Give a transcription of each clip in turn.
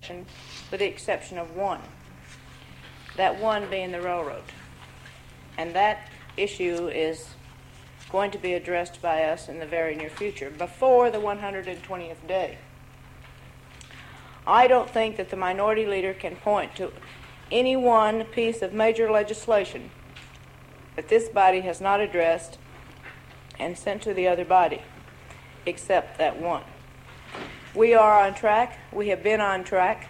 with the exception of one. That one being the railroad. And that issue is going to be addressed by us in the very near future, before the 120th day. I don't think that the minority leader can point to any one piece of major legislation that this body has not addressed and sent to the other body, except that one. We are on track. We have been on track.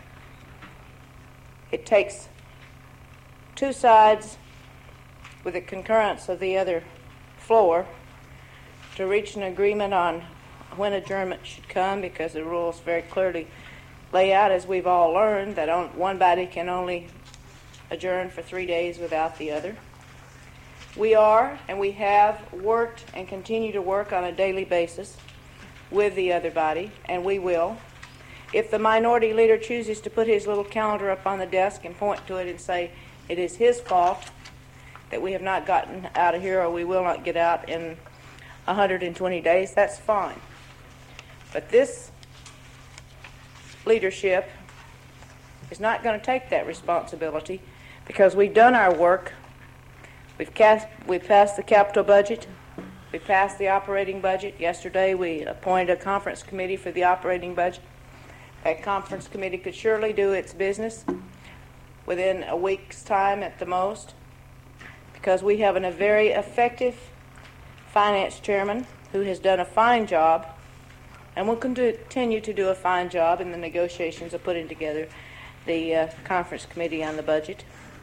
It takes two sides with the concurrence of the other floor to reach an agreement on when adjournment should come, because the rules very clearly lay out, as we've all learned, that one body can only adjourn for 3 days without the other. We are, and we have worked and continue to work on a daily basis with the other body, and we will. If the minority leader chooses to put his little calendar up on the desk and point to it and say it is his fault that we have not gotten out of here, or we will not get out in 120 days, that's fine. But this leadership is not going to take that responsibility, because we've done our work. We've passed the capital budget. We passed the operating budget. Yesterday we appointed a conference committee for the operating budget. That conference committee could surely do its business within a week's time at the most, because we have a very effective finance chairman who has done a fine job and will continue to do a fine job in the negotiations of putting together the conference committee on the budget.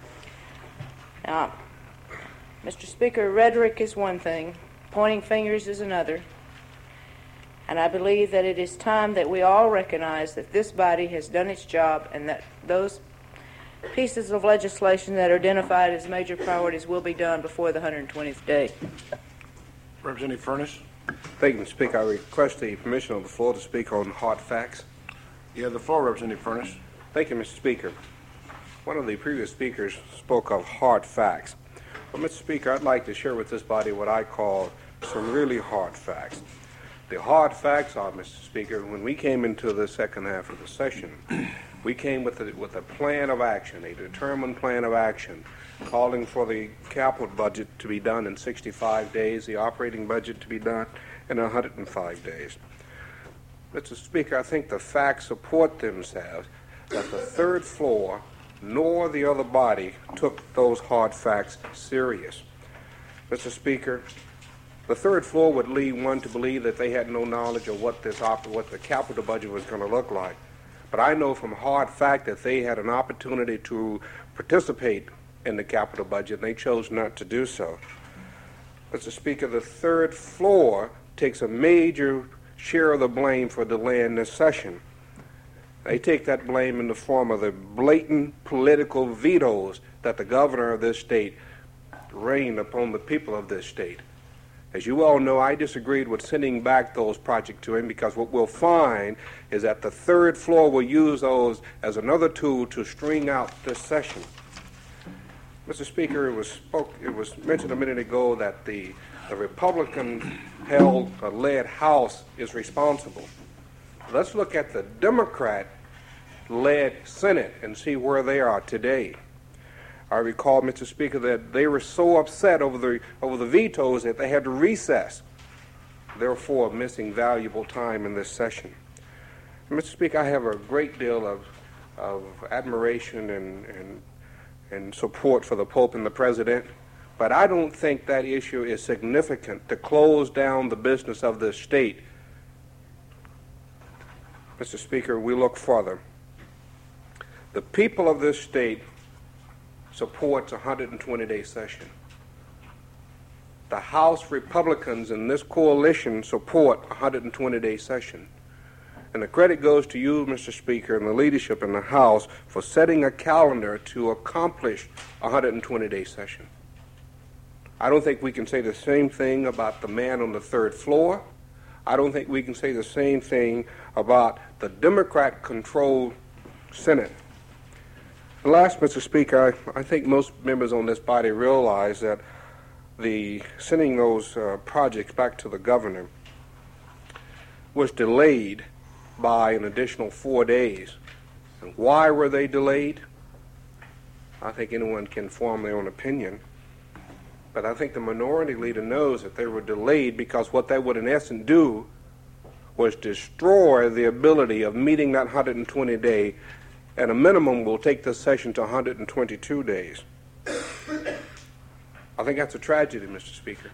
Now, Mr. Speaker, rhetoric is one thing, pointing fingers is another, and I believe that it is time that we all recognize that this body has done its job, and that those pieces of legislation that are identified as major priorities will be done before the 120th day. Representative Furness. Thank you, Mr. Speaker. I request the permission of the floor to speak on hard facts. You have the floor, Representative Furness. Thank you, Mr. Speaker. One of the previous speakers spoke of hard facts. Well, Mr. Speaker, I'd like to share with this body what I call some really hard facts. The hard facts are, Mr. Speaker, when we came into the second half of the session, we came with a plan of action, a determined plan of action, calling for the capital budget to be done in 65 days, the operating budget to be done in 105 days. Mr. Speaker, I think the facts support themselves that the third floor nor the other body took those hard facts serious. Mr. Speaker, the third floor would lead one to believe that they had no knowledge of what the capital budget was going to look like. But I know from hard fact that they had an opportunity to participate in the capital budget, and they chose not to do so. Mr. Speaker, the third floor takes a major share of the blame for delaying this session. They take that blame in the form of the blatant political vetoes that the governor of this state rained upon the people of this state. As you all know, I disagreed with sending back those projects to him, because what we'll find is that the third floor will use those as another tool to string out this session. Mr. Speaker, it was mentioned a minute ago that the Republican-held led House is responsible. Let's look at the Democrat-led Senate and see where they are today. I recall, Mr. Speaker, that they were so upset over the vetoes that they had to recess, therefore missing valuable time in this session. Mr. Speaker, I have a great deal of admiration and support for the Pope and the President, but I don't think that issue is significant to close down the business of this state. Mr. Speaker, we look further. The people of this state supports a 120-day session. The House Republicans in this coalition support a 120-day session. And the credit goes to you, Mr. Speaker, and the leadership in the House for setting a calendar to accomplish a 120-day session. I don't think we can say the same thing about the man on the third floor. I don't think we can say the same thing about the Democrat-controlled Senate. And last, Mr. Speaker, I think most members on this body realize that sending those projects back to the governor was delayed by an additional 4 days. And why were they delayed? I think anyone can form their own opinion. But I think the minority leader knows that they were delayed because what they would in essence do was destroy the ability of meeting that 120 day. At a minimum, will take this session to 122 days. I think that's a tragedy, Mr. Speaker.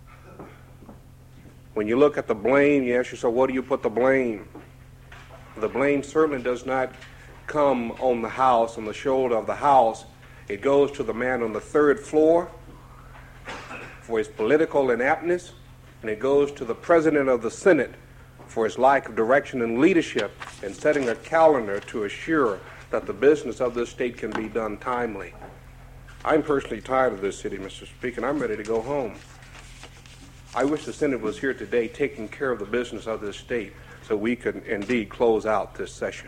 When you look at the blame, you ask yourself, what do you put the blame? The blame certainly does not come on the House, on the shoulder of the House. It goes to the man on the third floor for his political inaptness, and it goes to the President of the Senate for his lack of direction and leadership in setting a calendar to assure that the business of this state can be done timely. I'm personally tired of this city, Mr. Speaker, and I'm ready to go home. I wish the Senate was here today taking care of the business of this state so we could indeed close out this session.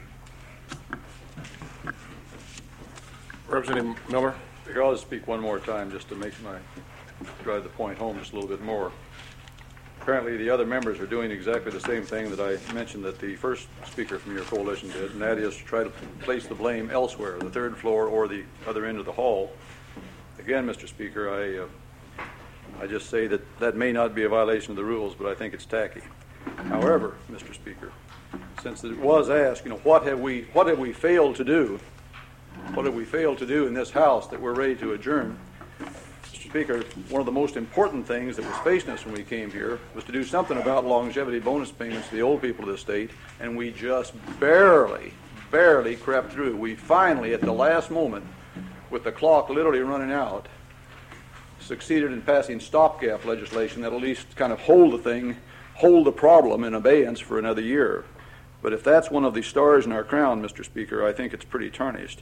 Representative Miller. Speaker, I'll just speak one more time just to drive the point home just a little bit more. Apparently the other members are doing exactly the same thing that I mentioned that the first speaker from your coalition did, and that is to try to place the blame elsewhere, the third floor or the other end of the hall. Again, Mr. Speaker, I just say that may not be a violation of the rules, but I think it's tacky. However, Mr. Speaker, since it was asked, what have we failed to do? What have we failed to do in this House that we're ready to adjourn? Mr. Speaker, one of the most important things that was facing us when we came here was to do something about longevity bonus payments to the old people of this state, and we just barely crept through. We finally, at the last moment, with the clock literally running out, succeeded in passing stopgap legislation that at least kind of hold the problem in abeyance for another year. But if that's one of the stars in our crown, Mr. Speaker, I think it's pretty tarnished.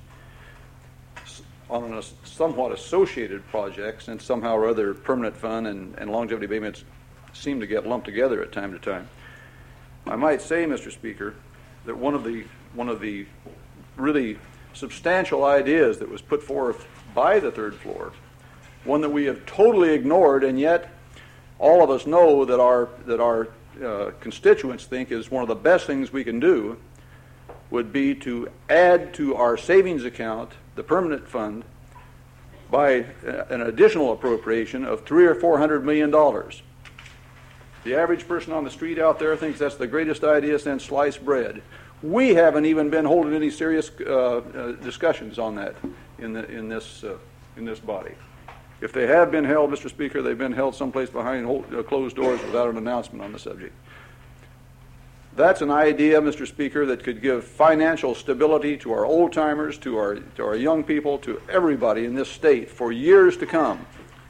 On a somewhat associated project, since somehow or other permanent fund and longevity payments seem to get lumped together at time to time, I might say, Mr. Speaker, that one of the really substantial ideas that was put forth by the third floor, one that we have totally ignored, and yet all of us know that our constituents think is one of the best things we can do, would be to add to our savings account, the permanent fund, by an additional appropriation of $300 or $400 million. The average person on the street out there thinks that's the greatest idea since sliced bread. We haven't even been holding any serious discussions on that in this body. If they have been held, Mr. Speaker, they've been held someplace behind closed doors without an announcement on the subject. That's an idea, Mr. Speaker, that could give financial stability to our old-timers, to our young people, to everybody in this state for years to come.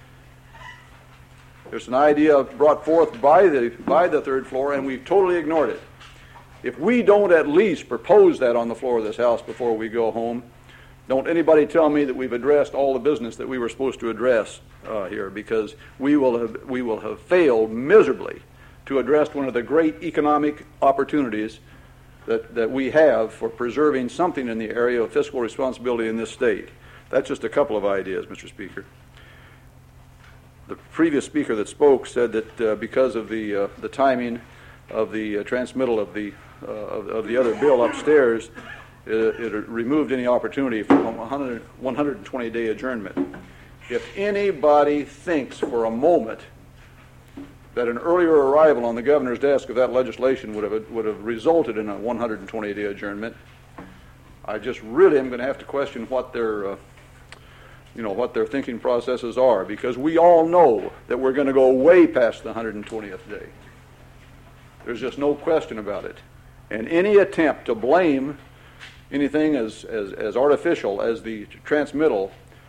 There's an idea brought forth by the third floor, and we've totally ignored it. If we don't at least propose that on the floor of this House before we go home, don't anybody tell me that we've addressed all the business that we were supposed to address here, because we will have failed miserably to address one of the great economic opportunities that we have for preserving something in the area of fiscal responsibility in this state. That's just a couple of ideas, Mr. Speaker. The previous speaker that spoke said that because of the timing of the transmittal of the other bill upstairs, it removed any opportunity for 120-day adjournment. If anybody thinks for a moment that an earlier arrival on the governor's desk of that legislation would have resulted in a 120-day adjournment, I just really am going to have to question what their thinking processes are, because we all know that we're going to go way past the 120th day. There's just no question about it. And any attempt to blame anything as artificial as the transmittal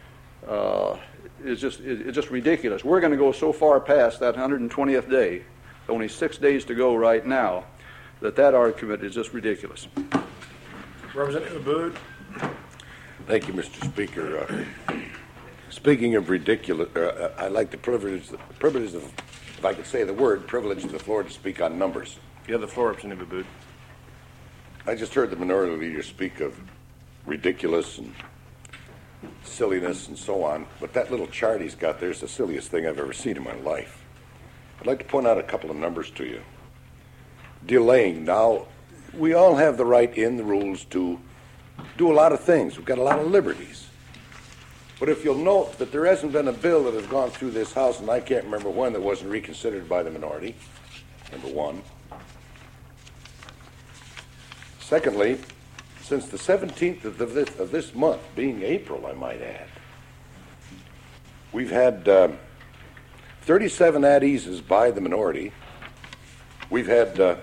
is just ridiculous. We're going to go so far past that 120th day, only 6 days to go right now, that argument is just ridiculous. Representative Abood. Thank you, Mr. Speaker. Speaking of ridiculous, I like the privilege of, if I could say the word, privilege of the floor to speak on numbers. You have the floor, Representative Abood. I just heard the minority leader speak of ridiculous and silliness and so on, but that little chart he's got there is the silliest thing I've ever seen in my life. I'd like to point out a couple of numbers to you. Delaying. Now, we all have the right in the rules to do a lot of things. We've got a lot of liberties. But if you'll note that there hasn't been a bill that has gone through this House, and I can't remember when, that wasn't reconsidered by the minority, number one. Secondly, since the 17th of this month, being April, I might add, we've had 37 at eases by the minority. We've had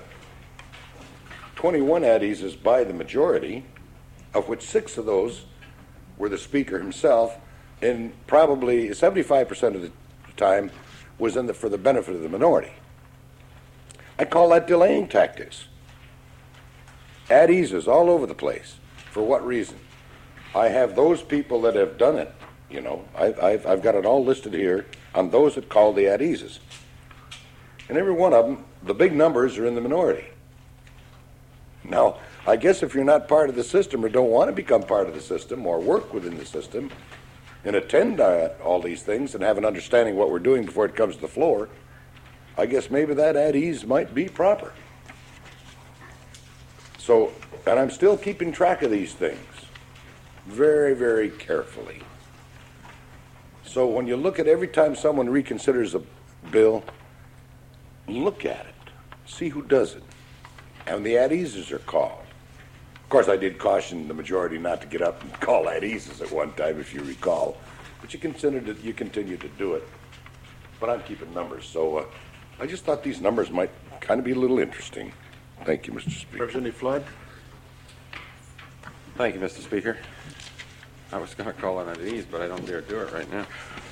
21 at eases by the majority, of which 6 of those were the Speaker himself, and probably 75% of the time was for the benefit of the minority. I call that delaying tactics. At eases all over the place. For what reason? I have those people that have done it. You know, I've got it all listed here on those that call the at eases. And every one of them, the big numbers are in the minority. Now, I guess if you're not part of the system or don't want to become part of the system or work within the system and attend all these things and have an understanding what we're doing before it comes to the floor, I guess maybe that at ease might be proper. So, and I'm still keeping track of these things very, very carefully. So when you look at every time someone reconsiders a bill, look at it, see who does it, and the at eases are called. Of course, I did caution the majority not to get up and call at eases at one time, if you recall, but you continue to do it. But I'm keeping numbers, so I just thought these numbers might kind of be a little interesting. Thank you, Mr. Speaker. Representative Flood. Thank you, Mr. Speaker. I was going to call on at ease, but I don't dare do it right now.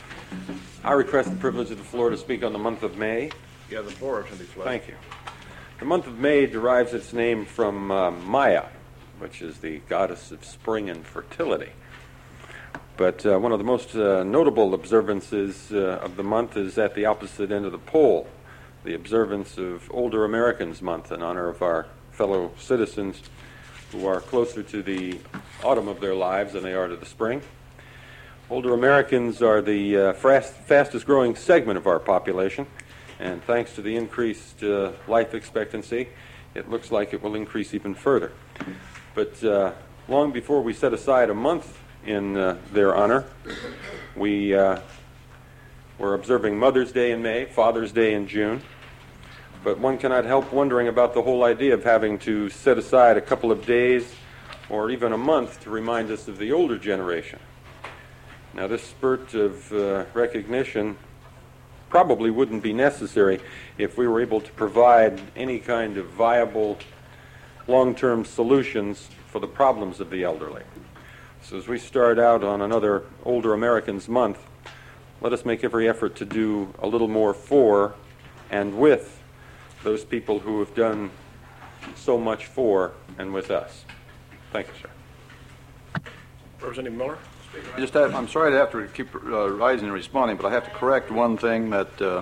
I request the privilege of the floor to speak on the month of May. You have the floor, Representative Flood. Thank you. The month of May derives its name from Maya, which is the goddess of spring and fertility. But one of the most notable observances of the month is at the opposite end of the pole, the observance of Older Americans Month in honor of our fellow citizens who are closer to the autumn of their lives than they are to the spring. Older Americans are the fastest growing segment of our population, and thanks to the increased life expectancy, it looks like it will increase even further. But long before we set aside a month in their honor, we we're observing Mother's Day in May, Father's Day in June, but one cannot help wondering about the whole idea of having to set aside a couple of days or even a month to remind us of the older generation. Now, this spurt of recognition probably wouldn't be necessary if we were able to provide any kind of viable long-term solutions for the problems of the elderly. So as we start out on another Older Americans Month, let us make every effort to do a little more for and with those people who have done so much for and with us. Thank you, sir. Representative Miller. I'm sorry to have to keep rising and responding, but I have to correct one thing that the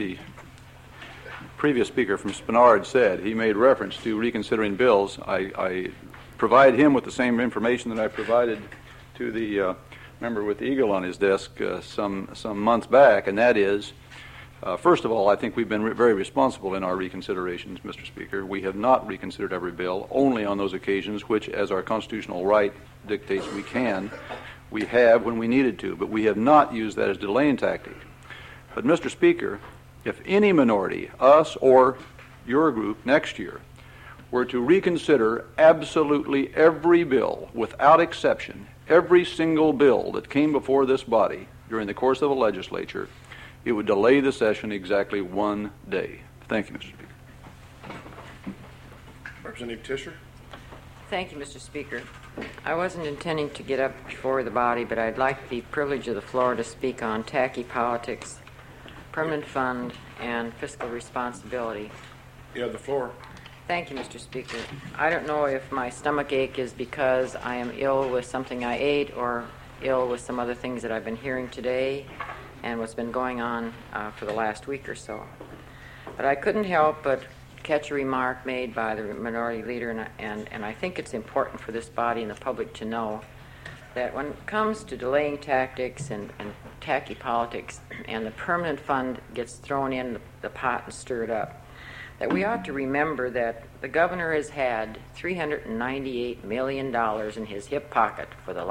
previous speaker from Spenard said. He made reference to reconsidering bills. I provided him with the same information that I provided to the member with the eagle on his desk some months back, and that is, first of all, I think we've been very responsible in our reconsiderations, Mr. Speaker. We have not reconsidered every bill, only on those occasions which, as our constitutional right dictates we can. We have when we needed to, but we have not used that as delaying tactic. But, Mr. Speaker, if any minority, us or your group next year, were to reconsider absolutely every bill without exception, every single bill that came before this body during the course of the legislature, it would delay the session exactly 1 day. Thank you, Mr. Speaker. Representative Tischer. Thank you, Mr. Speaker. I wasn't intending to get up before the body, but I'd like the privilege of the floor to speak on tacky politics, permanent fund, and fiscal responsibility. You have the floor. Thank you, Mr. Speaker. I don't know if my stomach ache is because I am ill with something I ate or ill with some other things that I've been hearing today and what's been going on for the last week or so. But I couldn't help but catch a remark made by the minority leader, and I think it's important for this body and the public to know that when it comes to delaying tactics and tacky politics and the permanent fund gets thrown in the pot and stirred up, that we ought to remember that the governor has had $398 million in his hip pocket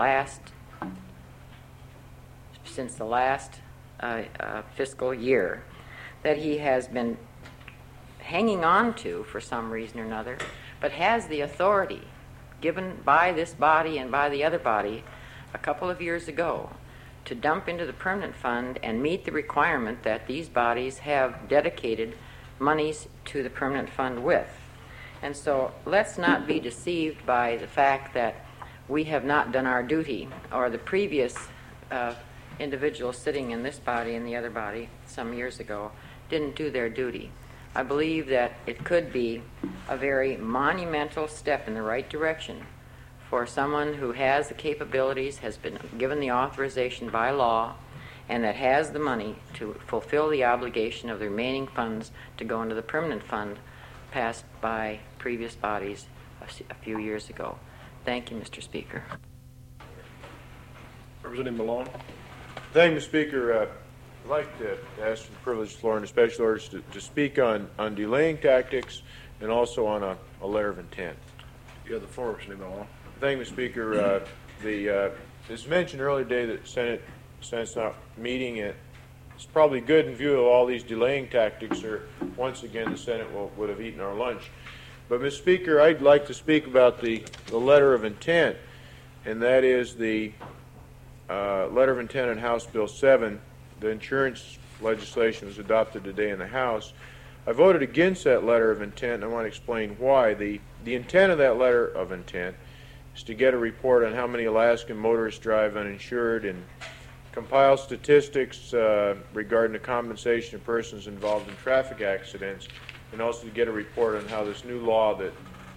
since the last fiscal year, that he has been hanging on to for some reason or another, but has the authority given by this body and by the other body a couple of years ago to dump into the permanent fund and meet the requirement that these bodies have dedicated monies to the permanent fund with. And so let's not be deceived by the fact that we have not done our duty, or the previous individuals sitting in this body and the other body some years ago didn't do their duty. I believe that it could be a very monumental step in the right direction for someone who has the capabilities, has been given the authorization by law, and that has the money to fulfill the obligation of the remaining funds to go into the permanent fund passed by previous bodies a few years ago. Thank you, Mr. Speaker. Representative Malone. Thank you, Mr. Speaker. I'd like to ask for the privilege of the floor in the special orders to speak on delaying tactics and also on a letter of intent. You have the floor, Representative Malone. Thank you, Mr. Speaker. It's mentioned earlier today that Senate's not meeting. It's probably good in view of all these delaying tactics, or once again the Senate would have eaten our lunch. But, Mr. Speaker, I'd like to speak about the letter of intent, and that is the letter of intent in House Bill 7. The insurance legislation was adopted today in the House. I voted against that letter of intent, and I want to explain why. The intent of that letter of intent is to get a report on how many Alaskan motorists drive uninsured and compile statistics regarding the compensation of persons involved in traffic accidents, and also to get a report on how this new law that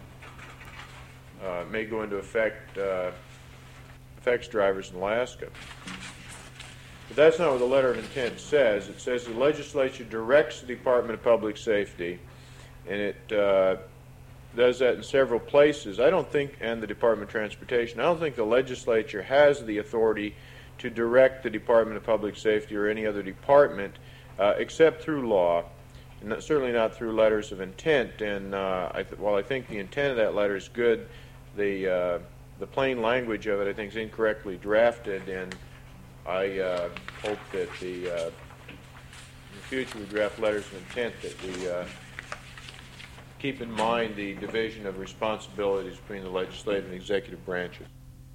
may go into effect affects drivers in Alaska. But that's not what the letter of intent says. It says the legislature directs the Department of Public Safety, and it does that in several places. I don't think, and the Department of Transportation, I don't think the legislature has the authority to direct the Department of Public Safety or any other department except through law, and certainly not through letters of intent. And while I think the intent of that letter is good, the plain language of it I think is incorrectly drafted, and I hope that in the future we draft letters of intent that we keep in mind the division of responsibilities between the legislative and executive branches.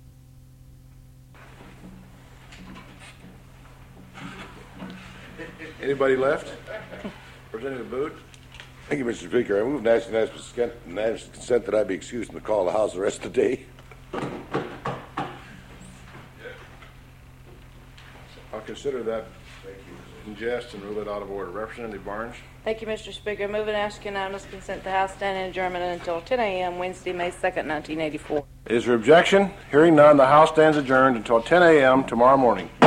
Anybody left? Representative Booth. Thank you, Mr. Speaker. I move national consent that I be excused from the call of the House the rest of the day. I'll consider that in jest and rule it out of order. Representative Barnes. Thank you, Mr. Speaker. Move and ask unanimous consent the House stand in adjournment until 10 a.m. Wednesday, May 2nd, 1984. Is there objection? Hearing none, the House stands adjourned until 10 a.m. tomorrow morning.